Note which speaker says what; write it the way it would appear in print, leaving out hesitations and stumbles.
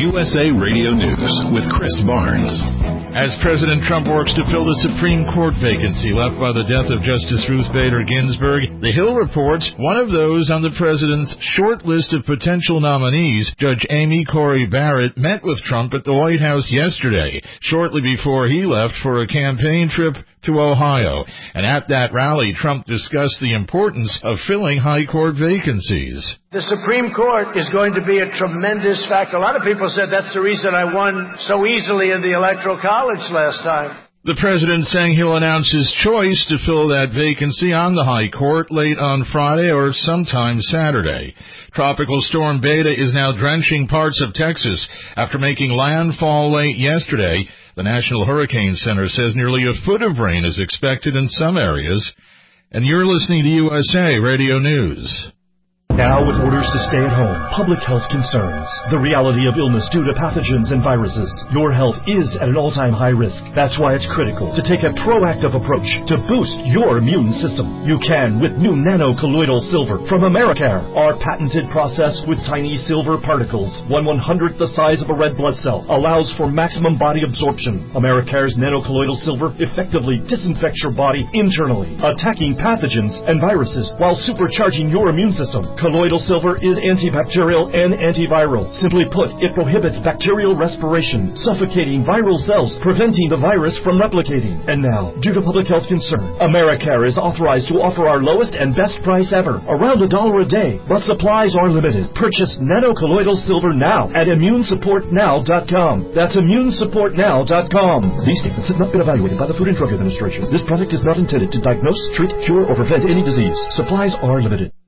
Speaker 1: USA Radio News with Chris Barnes.
Speaker 2: As President Trump works to fill the Supreme Court vacancy left by the death of Justice Ruth Bader Ginsburg, The Hill reports one of those on the president's short list of potential nominees, Judge Amy Coney Barrett, met with Trump at the White House yesterday, shortly before he left for a campaign trip to Ohio. And at that rally, Trump discussed the importance of filling high court vacancies.
Speaker 3: The Supreme Court is going to be a tremendous factor. A lot of people said that's the reason I won so easily in the Electoral College last time.
Speaker 2: The president saying he'll announce his choice to fill that vacancy on the high court late on Friday or sometime Saturday. Tropical storm Beta is now drenching parts of Texas after making landfall late yesterday. The National Hurricane Center says nearly a foot of rain is expected in some areas. And you're listening to USA Radio News.
Speaker 4: Now, with orders to stay at home, public health concerns, the reality of illness due to pathogens and viruses, your health is at an all-time high risk. That's why it's critical to take a proactive approach to boost your immune system. You can with new nano-colloidal silver from Americare. Our patented process with tiny silver particles, 1/100th the size of a red blood cell, allows for maximum body absorption. Americare's nano-colloidal silver effectively disinfects your body internally, attacking pathogens and viruses while supercharging your immune system. Colloidal silver is antibacterial and antiviral. Simply put, it prohibits bacterial respiration, suffocating viral cells, preventing the virus from replicating. And now, due to public health concern, Americare is authorized to offer our lowest and best price ever, around $1 a day. But supplies are limited. Purchase nano-colloidal silver now at ImmuneSupportNow.com. That's ImmuneSupportNow.com. These statements have not been evaluated by the Food and Drug Administration. This product is not intended to diagnose, treat, cure, or prevent any disease. Supplies are limited.